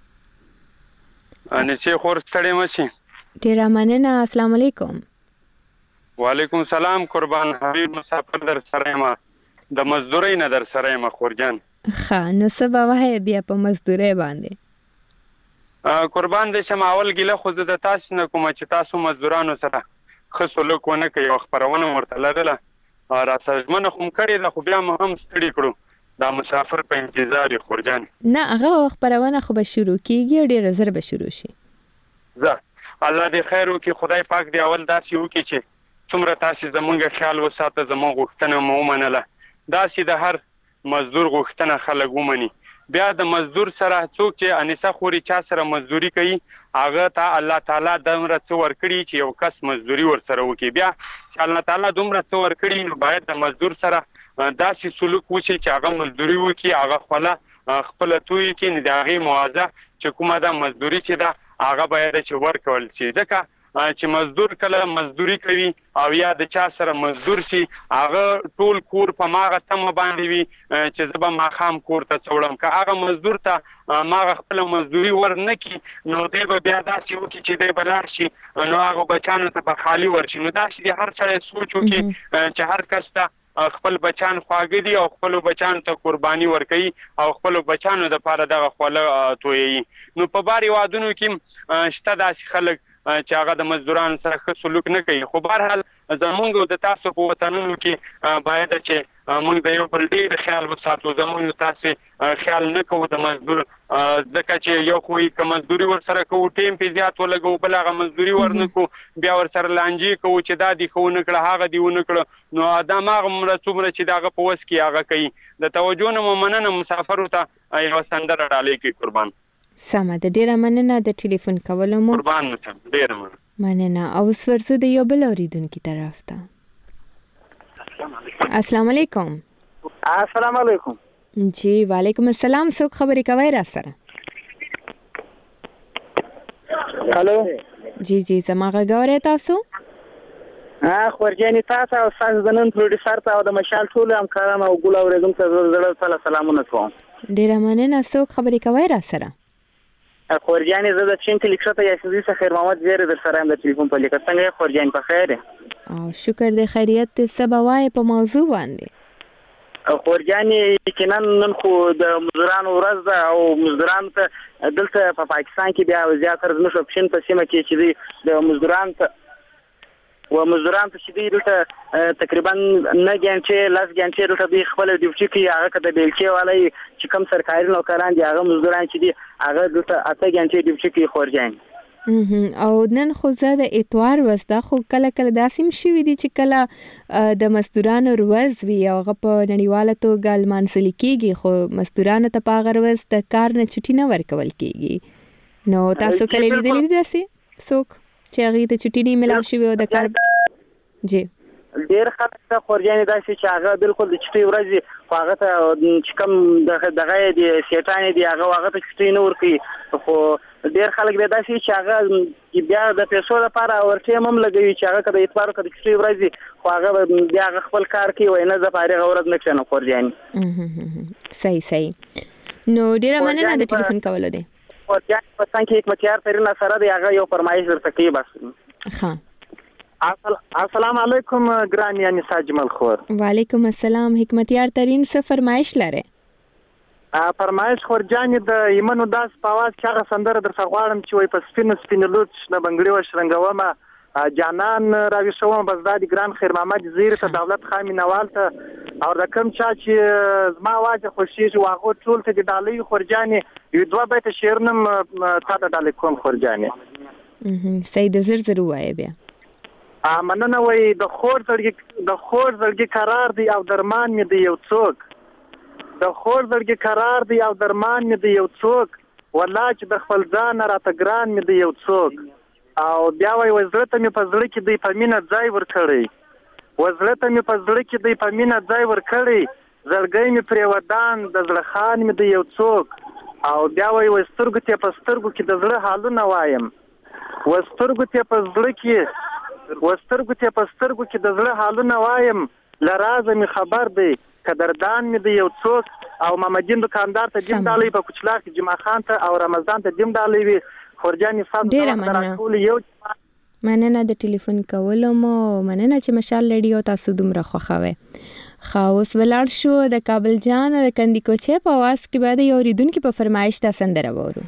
ان چې خور ستړي مشي. ډیر مننه. السلام علیکم. وعلیکم السلام. قربان حبیب مسافر در سره ما د مزدوري نه در سره ما خورجان. ښه نو سبا وای بیا په مزدوري باندې قربان دې شم. اول ګله خو زه د تاسو نه کوم چې تاسو مزدورانو سره خصلو کو نه کوي او خبرونه ورته لرله را سجمنه خو کړی دا خو بیا هم ستړي کړو دا مسافر په انتظار خورجان. نه هغه خبرونه خو به شروع کیږي ډیر زر به شروع شي. زه الله دې خیر وکړي. خدای پاک دې اول داسې وکړي چې څومره تاسو زمونږ خیال وساته زموږ غوښتنه مو ومنله. داسې د هر مزدور غوښتنه خلک ومني. بیا د مزدور سره څوک چې انیسه خوري چا سره مزدوري کوي هغه ته الله تعالی دومره څه ورکړي چې یو کس مزدوري ورسره وکړي. بیا چې الله تعالی دومره څه ورکړي نو باید د مزدور سره داسې سلوک وشي چې هغه مزدوري وکړي هغه خپل توی کې نه د هغې موازه چې کومه ده مزدوري چې ده هغه باید چې ورکول شي. ځکه چې مزدور کله مزدوري کوي او یا د چا سره مزدور شي هغه ټول کور په ماغه تمه باندې وي چې زه به ماښام کور ته څوړم. که هغه مزدور ته ماغه خپل مزدوري ورنکړي نو دی به بیا داسې وکړي چې دی به لاړ شي نو هغه بچانو ته به خالي ورشي. نو داسې د هر سړی سوچ وکړي چې هر کس ته خپل بچان خواږه دي او خپل بچانو ته قرباني ورکوي او خپل بچانو د پاره دغه خوله تویي. نو په باري وادونو کې شته داسې خلک چې هغه د مزدورانو سره ښه سلوک نه کوي. خو بهرحال زمونږ د تاسو په وطنونو کې باید چې موږ د یو بل ډېر خیال وساتو. زمونږ تاسې خیال نه کوو د مزدور ځکه چې یو خو یې که مزدوري ورسره کوو ټیم پې زیات ولګوو بل هغه مزدوري ورنکړو بیا ورسره لانجې کوو چې دا دې ښه ونه کړه هغه دې ونه کړه نو دا هماغه څومره چې د هغه په وس کې هغه کوي. د توجه نه مو مننه. مسافرو ته یوه سندره ډالۍ کوي. قربان. سمه ده. ډیره مننه د ټلیفون کولو مو. قربان مشم. ډیره مننه. او ورسره د یو بل اوریدونکي طرف ته. السلام علیکم. السلام علیکم. جی وعلیکم السلام. څوک خبرې کوي را سره؟ هالو. جی جی زما غږ اورئ تاسو؟ خورجانې تاسو او ستاسو د نن پروډوسر ته او د مشال ټولو همکارانو او ګل اورېدونکو ته زړه سره سلامونه کوم. ډیره مننه. څوک خبرې کوي را سره؟ خورجانې زه د چین کلیکشته یاسمین څخه خیر محمد زیره در سره یم د ټلیفون په لیکه. څنګه یې خورجانې په خیر یې؟ او شکر د خیریت سبا وای په موضوع باندې. خورجانې یقینا نن خو د مزدورانو ورځ ده او مزدورانو ته دلته په پاکستان کې بیا زیاتره زموږ په پښین په سیمه کې چې د مزدورانو ته چې دوی دلته تقریبا 9 غنټې 10 غنټې دلته دوی خپل ډیوټي کوي. هغه که د بیلچې والی چې کوم سرکاري نوکران دي هغه مزدوران چې دي هغه دلته 8 غنټې ډیوټي کوي. خورجانې او نن خو زه د اتوار ورځ ده خو کله داسې شوي دي چې کله د مزدورانو ورځ وي او هغه په نړیواله توګه لمانځل کېږي خو مزدورانو ته په هغه ورځ د کار نه چټي نه ورکول کېږي. نو تاسو کله لیدلي دي داسې څوک چې هغې ته چټي نه میلاو شوي او د کار جی ډېر خلک ته خورجانې داسې چې هغه بالکل د چټۍ ورځې خو هغه ته چې کوم دغه یې دي سیټانې دي هغه ته چټۍ نه ورکوي. خو ډېر خلک بیا داسې چې هغه بیا د پیسو لپاره ورټیم هم لګوي چې هغه که د اتوار که د چټۍ ورځې خو هغه بیا هغه خپل کار کوي وایي نه زه په هغه ورځ نه کښېنم. خورجانې صحیح. نو ډېره مننه د ټلیفون کولو دی. خورجانې په څنګ کې حکمتیار ترینه سره دی هغه یو فرمایش درته کوي بس. ښه. السلام علیکم ګران یعنی ساجمل خور. وعلیکم السلام. حکمتیار ترین څه فرمایش لري؟ فرمایش خورجانې د ایمنو داس په आवाज چې هغه سندره درته غواړم چې وای په سپینو لوټ نه بنګړي و شرنګومه جانان راوښوم بس دا د ګران خیر محمد زیر ته دولت خامي نوال ته او رقم چا چې زما आवाज خوشیږي واغو ټول ته د ډالۍ. خورجانې یو دوه بیت شعر نم تا ته ډالۍ کوم. خورجانې سید زر وایي بیا. مننه. وای د خور زړګي قرار دی او درمان مې دی یو څوک. د خور زړګي قرار دی او درمان مې دی یو څوک والله چې د خپل ځان راته ګران مې دی یو څوک. او بیا وای زړه ته مې په زړه کې دی په مینه ځای ورکړی زړګی مې پرې ودان د زړه خان مې دی یو څوک. او بیا وای سترګو ته په سترګو کې د زړه حالونه وایم وسترګو ته په زړه کې وسترګو ته په سترګو کې د زړه حالونه وایم لرازه می خبر دی قدردان می دی یو څوک او محمدین دکاندار ته جیم ډالۍ په کوچلا کې جمعه خان ته او رمضان ته جیم ډالۍ وي خورجاني صاحب ډیر مننه د ټلیفون کولو مو مننه چې مشال رادیو تاسو دومره خوښوي. خاوس ولاړ شو د کابل جان د کندی کوچې په आवाज کې بعد یو ریدونکو په فرمایش تا سندره وورو.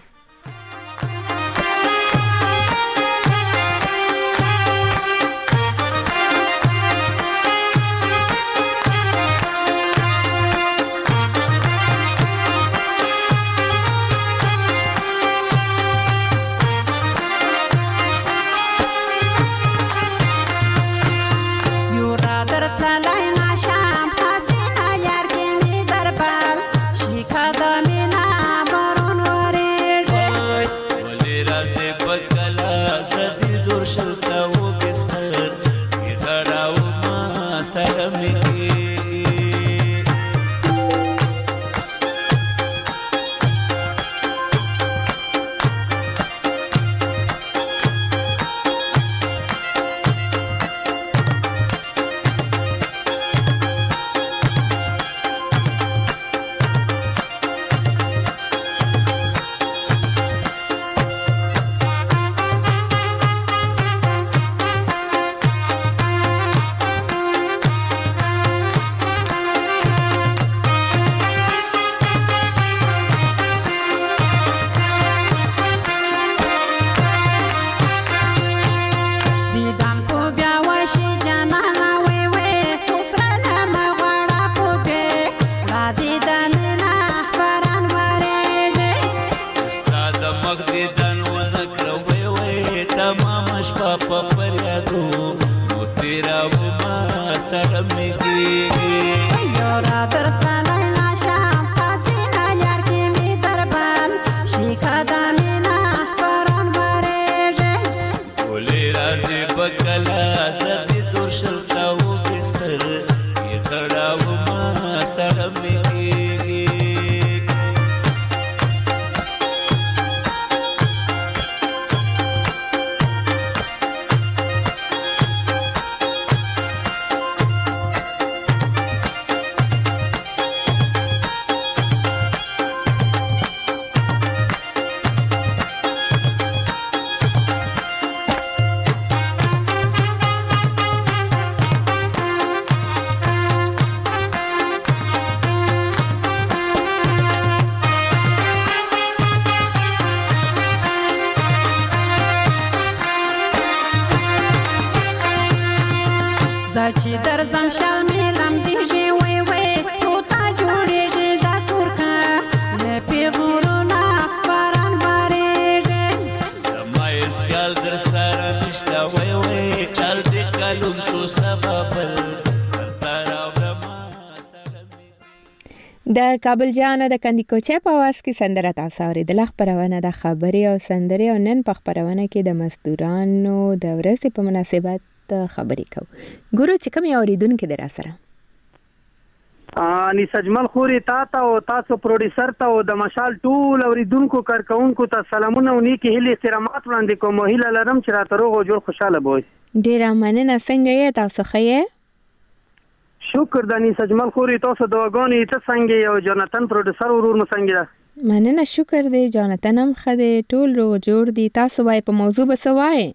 د کابل جان د کندی کوچې په आवाज کې سندره تاسو اوریدل. خبرونه د خبري او سندري او نن په خبرونه کې د مزدورانو د ورځې په مناسبت خبري کو. ګورو چې کوم اوریدونکو در سره اني سجمل خوري تا او تاسو پروډوسر ته او د مشال ټول اوریدونکو کارکونکو ته سلامونه او نیکی هلي احترامات وړاندې کوم. هیله لرم چې راته روغ او جوړ خوشاله وئ. ډیر مننه. څنګه یې تاسو ښه؟ شکر دانی سجمل خوري تاسو دواګانی ته څنګه یو جانتن پروډوسر ورور مو څنګه ده؟ مننه شکر دی جانتن هم خده ټول روغ جوړ دي. تاسو وای په موضوع بسوای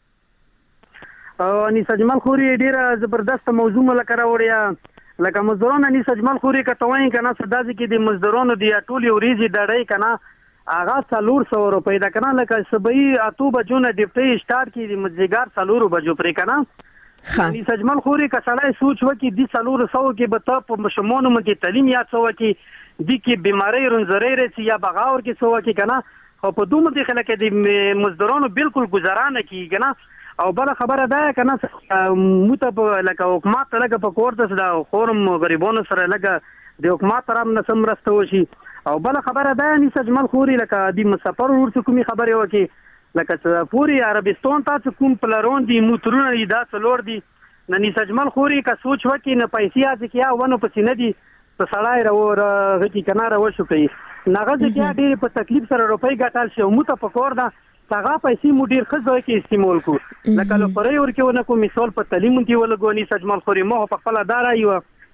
اني سجمل خوري ډیره زبردست موضوع ملکره وړیا لکه مزدوران اني سجمل خوري کټوي کنه صدازي کې د مزدورانو دی ټول یوريزي ډړې کنه اغا 400 روپۍ دا کنه لکه سبي اتو بجونه ډیپټي سٹارټ کې د مزګار 400 بجو پرې کنه اني سجمل خوري کسړای سوچ وکي د 400 کې به ته په مشمونو کې تعلیم یا څو کې د کې بیماری رنځري رسي یا بغاور کې څو کې کنه او په دومره د خلک د مزدورانو بالکل گزارانه کې کنه او بل خبره ده کنه متب لکه حکومت لکه په کوړه د خورم غریبونو سره لکه د حکومت طرف نه سمرسته وشي او بل خبره ده اني سجمل خوري لکه د مسافر ورته کومي خبره وکي لکه پوری عربستان ته کوم پلارون دي موټرونه دا څلور دي نن سجمل خوري کا سوچ وکي نه پیسې ځکه یا ونه پسې نه دي په سړای راو غتی کناره وشو کوي ناغه ځکه ډېر په تکلیف سره روپۍ ګټل شي مو ته پکور ده هغه پیسې مو ډیر ښه ځای کې استعمال کو لکه لپاره ورکونه کو مثال په تعلیم کې ولګونی سجمل خوري مو په خپل دارا یو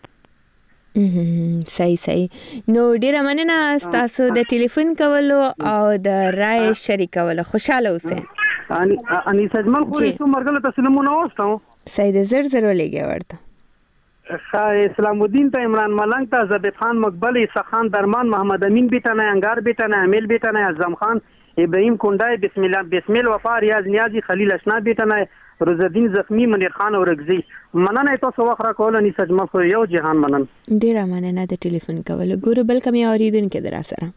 صحیح نو ډیره مننه تاسو د ټلیفون کولو او د رائے شریکولو خوشاله اوسئ اني سجمل خوري څو مرګله تاسو نمونه واستو صحیح د زر لګي ورته اسلام الدین ته عمران ملنگ ته زبید خان مقبل عیسی خان درمان محمد امین بیتنه انگار بیتنه امیل بیتنه اعظم خان ابراهیم کندای بسم الله وفا ریاض نیازی خلیل اشنا بیتنه روزالدین زخمی منیر خان اورگزی مننه تاسو وخت را کول ني سجمل خو یو جهان منن ډیره مننه د ټلیفون کول ګورو بل کوم اوریدونکو در سره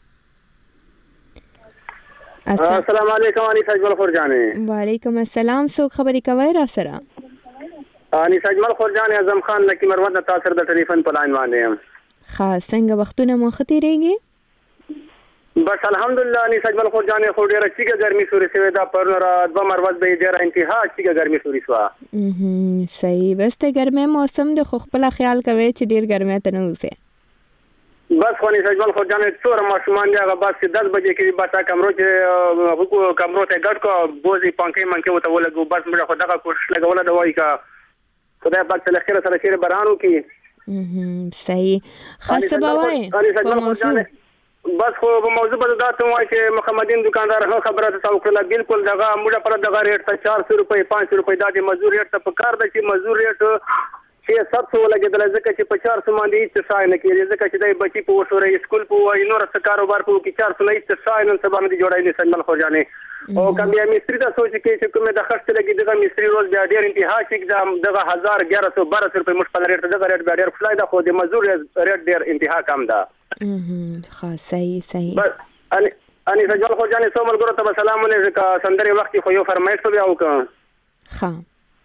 السلام علیکم اني سجمل خورجانه وعلیکم السلام سو خبري کوي را سره اني سجمل خورجانه اعظم خان لکی مروت تاسو د ټلیفون په لاین باندې خاص څنګه وختونه مو ختیریږي بس الحمدلله اني سجمل خورجانه خو ډیره چیګه ګرمي سوري سوي دا پرنه را د مروت به ډیره انتها چیګه ګرمي سوري سوا صحیح بس ته ګرمه موسم د خو خپل خیال کوي چې ډیر ګرمه ته نه اوسه بس خو اني سجمل خورجانه څور ماشومان دی هغه بس 10 بجې کې بس کمرو چې کمرو ته ګډ کو بوزي پانکې منکې وته ولګو بس موږ خو دغه کوشش لګول دا وای کا خدای پاک ته لخر سره چیرې بارانو کې صحیح خاصه بوای په موضوع بس خو په موضوع په داسې وای چې محمدین دکاندار خبره ته وکړه بالکل دغه موږ پر دغه ریټ ته 400 روپۍ 500 روپۍ د مزدور ریټ ته په کار د چې مزدور ریټ چې 700 لګیدل ځکه چې په 400 باندې څه ځای نه کیږي ځکه چې د بچی په وشورې سکول په وای نور څه کاروبار په کې 400 نه څه ځای نن سبا باندې جوړای نه سجمل خورجانه او کوم بیا مستری ته سوچ کې چې کومه د خرڅ لګي دغه مستری روز بیا ډیر انتها چې دغه 1112 روپۍ مشپل ریټ دغه ریټ بیا ډیر فلای ده خو د مزدور ریټ ډیر انتها کم ده خاص صحیح بس اني سجمل خورجانه سو ملګرو ته سلام علیکم سندري وخت خو یو فرمایش په بیا وکړه ها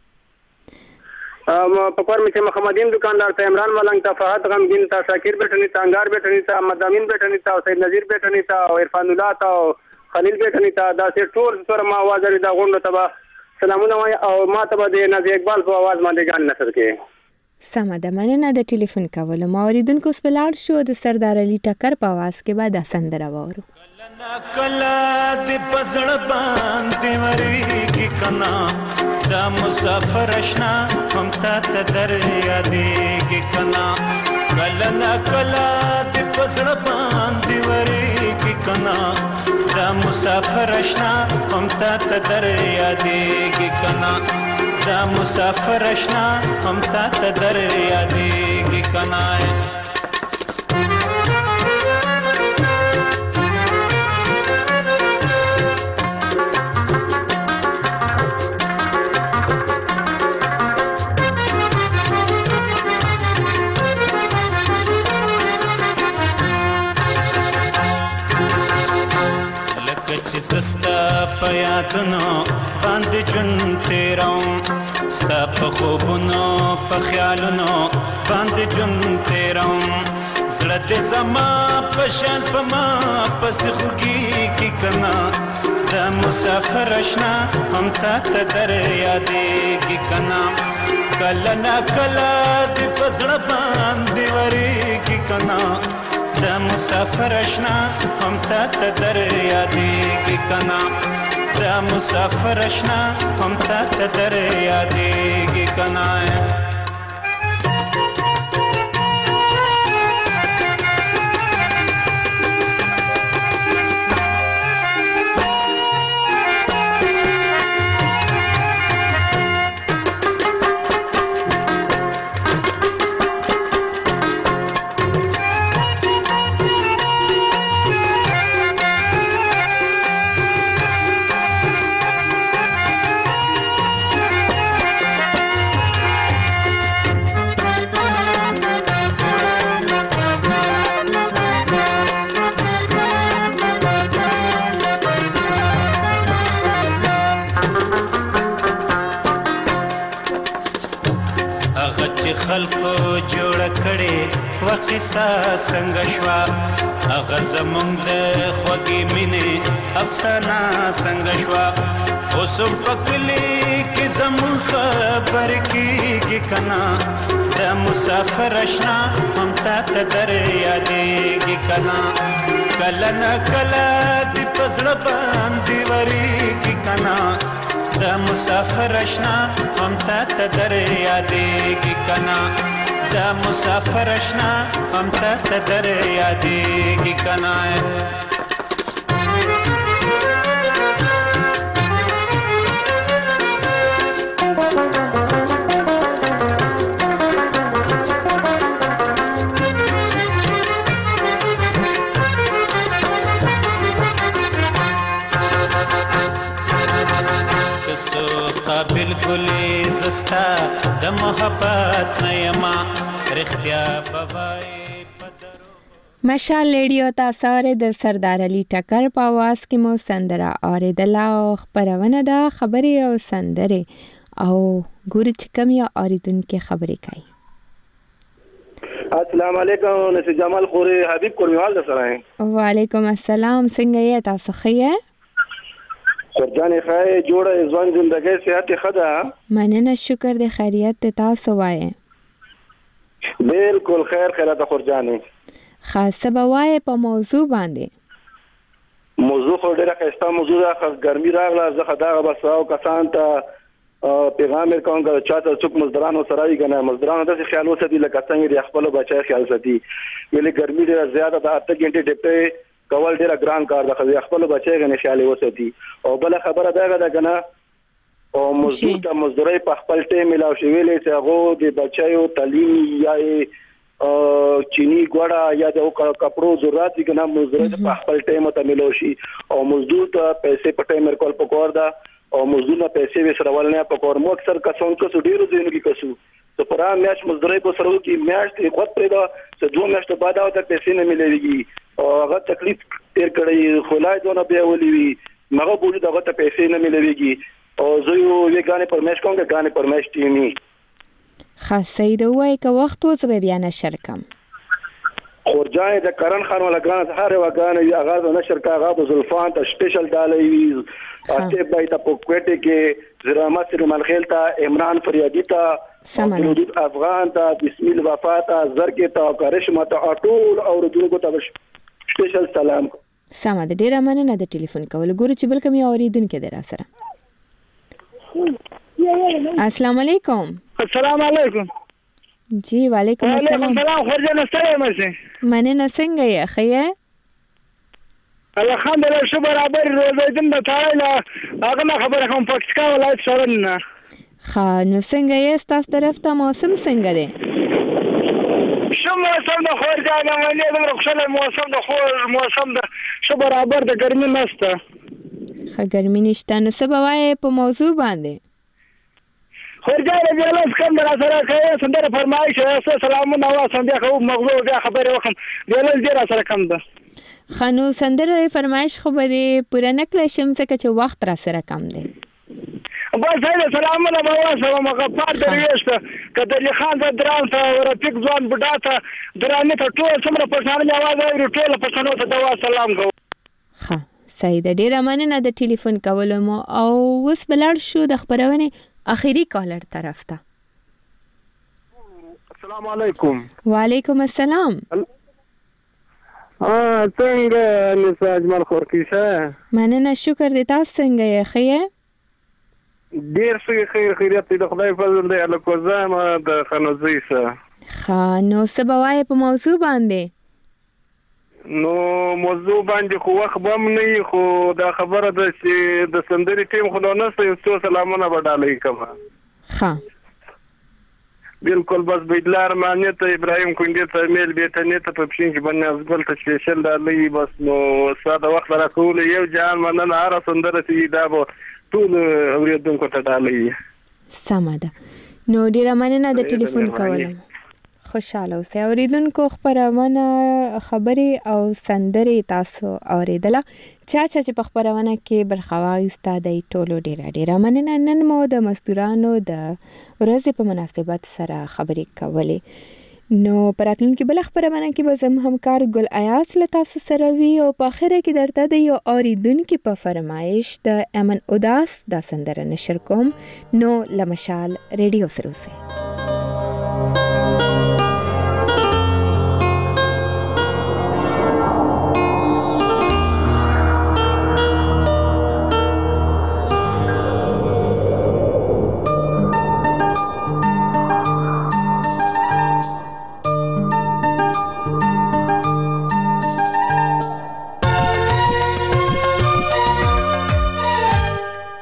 په کور مې چې محمدین دکاندار ته عمران ملنګ ته فهد غمگین ته شاکر بیٹنی ته انگار بیٹنی ته مدامین بیٹنی ته سید نذیر بیٹنی ته او عرفان الله ته خلیل بیٹنی ته دا سه ټول سره ما आवाज لري دا غونډه ته سلامونه وای او ما ته د نازي اقبال په आवाज باندې ګان نشر کې سمه ده مننه د ټلیفون کول ما اوریدونکو سپلاړ شو د سردار علي ټکر په आवाज کې بعد سندره وورو کلا د پزړ باندې وریږي کنا دا مسافر اشنا هم ته در یادېږي کنا کلا د پزړ باندې وریږي کنا دا مسافر اشنا هم ته در یادېږي کنا دا مسافر اشنا هم ته در یادېږي کنا سستا په یادونو باندې جون تیروم ستا په خوبونو په خیالونو باندې جون تیروم زړه دې زما په شان په ما پسې خوږېږي کنا دا مسافر اشنا هم ته در یادېږي کنا کله نا کله دې په زړه باندې وریږي کنا دا مسافر اشنا هم ته در یادېږي کنا دا مسافر اشنا هم ته در یادېږي کنا خلکو جوړ کړي وقصه څنګه شوا هغه زمونږ د خوږې مینې افسانه څنګه شوا اوس په کلي کې زمونږ خبرې کېږي کنا د مسافر اشنا هم ته در یادېږي کنا کله نه کله دې په زړه باندې وریږي مسافر اشنا هم تا در یادېږي کنا دا مسافر اشنا هم تا در یادېږي کنا بالکل زستا د محبت نیما رختیا بوای مشال ریډیو تاسو د سردار علي ټکر په आवाज کې مو سندره اوریدله او خبرونه د خبري او سندره او ګور چې کوم یا اوریدونکو خبرې کوي. السلام علیکم نسی جمال خوري حبیب کورمیوال سره. وعلیکم السلام څنګه یې تاسو ښه؟ خورجانې خای جوړه ځوان زندګۍ صحت خدا مننه شکر د خیریت تاسو وایي. بالکل خیر خیرات خورجانې خاصه بوای په موضوع باندې موضوع خو ډیره ښه موضوع ده. خاص ګرمي راغله زه خدای بس او کسان ته پیغام ورکوم چې چاته څوک مزدورانو سره وي کنه مزدورانو د خیال وساتي لکه څنګه د خپل بچای خیال ساتي. ویلې ګرمي ډیره زیاته ده 8 غنټې ډپټه کول ډیره ګران کار ده. خو خپل بچای غنه خیال وساتي. او بل خبره ده کنه او مزدور ته مزدوري په خپل ټیم ملاو شي ویلې چې هغه د بچایو تعلیم یا چینی ګوړه یا د کپړو ضرورت دي کنه مزدور په خپل ټیم ته ملاو شي او مزدور ته پیسې په ټیم ورکول پکور ده او مزدور نه پیسې وسرول نه پکور مو اکثر کسان کو ډیرو دینو کې کسو ته پرا میاش مزدوري کو سره کې میاش ته خود پیدا چې 2 میاشتې بعد او ته پیسې نه مليږي او هغه تکلیف تیر کړی خلای دونه به ولي وي مغه بوجو دغه ته پیسې نه مليږي او زه یو غانې پرمیش کوم غانې پرمیش ټیمی خاصه دی وای که وخت وځ به بیان شرکم خورجان د کرن خان ولا غان هر وغان اغاز نشر کا غاب زلفان ته سپیشل دالي اته بای ته پوکټه کې زرامه سر ملخیل ته عمران فریادی ته حدود افغان ته بسم الله وفات زرګه ته کرشمه ته اټول او رجوع ته سپیشل سلام. سم ده ډیره مننه د ټلیفون کول ګورو چې بل کوم اوریدونکو در سره. السلام علیکم. السلام علیکم. جی وعلیکم السلام. وعلیکم السلام خورجانه ستړی مشه. مننه څنګه یې خیه؟ الحمدلله شو برابر روزیدم د تایله هغه خبره کوم پاکستان ولایت شورن. خا نو څنګه یې تاسو طرف ته موسم څنګه دی؟ شو موسم د خورجانه باندې د رخصله موسم د خور موسم د شو برابر د ګرمي نشته. خا ګرمي نشته نو څه بوای په موضوع باندې؟ خورجانه بیاله کوم در سره کوي سندره فرمایش سلامونه وا سندره خو مغزو بیا خبره وکم بیاله دې را سره کم ده. خنو سندره فرمایش خو به پوره نکړې شم څنګه چې وخت را سره کم دی. بس هله سلامونه بابا سلام مغفار درویش ته کدلی خان د دران ته ورپیک ځوان بډا ته درانه ته ټول څومره پښانه आवाज اوري ټول پښانو ته دوا سلام کو. ها سید ډیره مننه د ټلیفون کولو مو او وس بلړ شو د خبرونه اخیری کالر طرف ته. السلام علیکم. وعلیکم السلام. څنګه نساج مال خور کیسه؟ مننه شکر د تاسو څنګه یې خیه؟ ډیر ښه خیریت د خدای فضل دی الکو زما د خنوزي سره. نو سبوای په موضوع باندې نو موضوع باندې خو وخت بم نه خو دا خبره ده چې د سندري ټیم خو نه څه سلامونه وډالې کما. ها بالکل بس بیدلار معنی ته ابراهیم کونډې ته میل بیتنه ته په پښین کې باندې ازګل ته سپیشل دالې بس نو ساده وخت را کول یو جان مننه هر سندره چې دا به ټول اوریدونکو ته ډالې. سمه ده نو ډیره مننه د ټلیفون کولم. خوشاله اوسئ اوریدونکو خبرونه خبري او سندري تاسو اوریدله چا چې په خبرونه کې برخه واغسته د ټولو ډیره مننه. نن مو د مزدورانو د ورځې په مناسبت سره خبرې کولې نو پراتلونکي بل خبرونه کې به زم همکار ګل ایاس له تاسو سره وي او په اخره کې درته د یو اوریدونکو په فرمایش د امن اداس د سندره نشر کوم نو لمشال ریډیو سره اوسئ.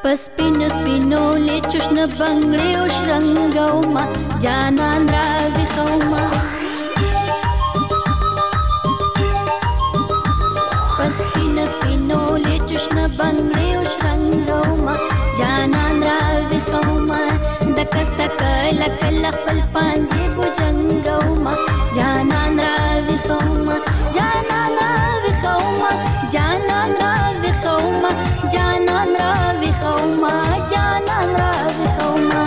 پس پینو سپینو لچوشن بنگړې او شرنګوما جانان را وخوما پس پینو سپینو لچوشن بنگړې او شرنګوما جانان را وخوما دکست کل کل خپل پانځي بوجنګوما جانان را وخوما جانان را وخوما جانان را وخوما جانان را وخوما جانان را وخوما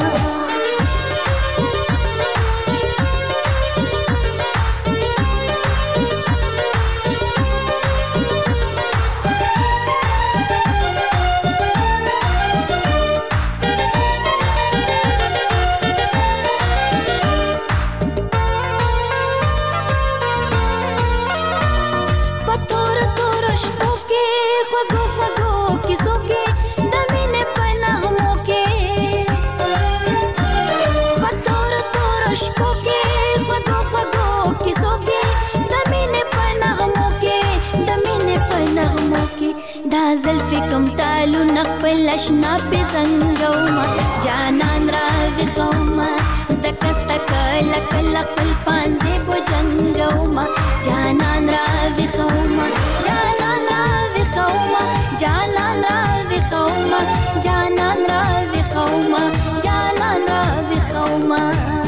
زلفی کم تالو نقبل اشنا پی زنگوما جانان را وخوما دکستا کل کل قل پانزی بو جنگوما جانان را وخوما جانان را وخوما جانان را وخوما جانان را وخوما جانان را وخوما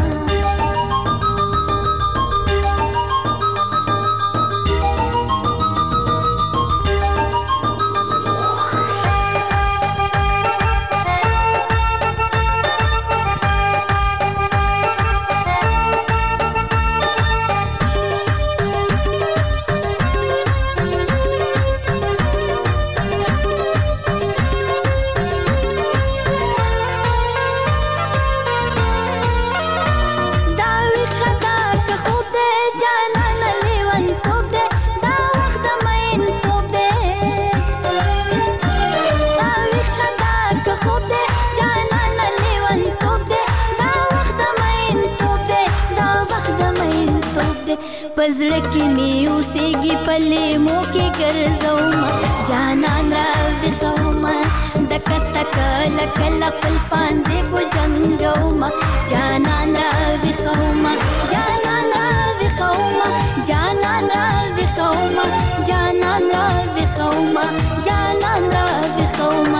پزړه کې مې اوسېږي پلې مو کې ګرځوما جانان را وخوما دکستا کله کله خپل پانځې بو جنګوما جانان را وخوما جانان را وخوما جانان را وخوما جانان را وخوما جانان را وخوما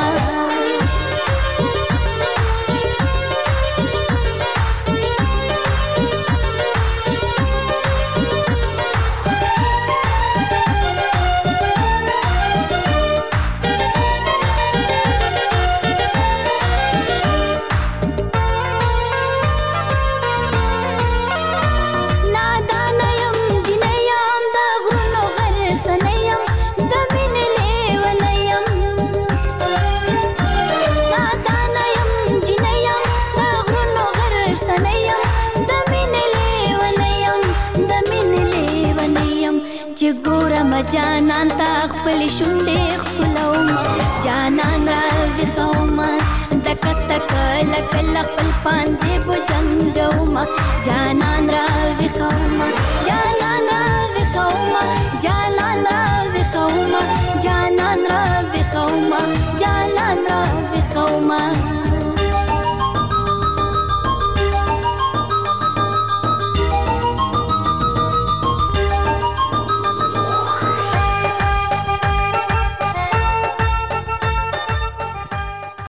جانان تا خپل شونډې خپلوما جانان را وخوما دکستا کله کله خپل پانځې بو جنګوما جانان را وخوما جانان را وخوما جانان را وخوما جانان را وخوما جانان را وخوما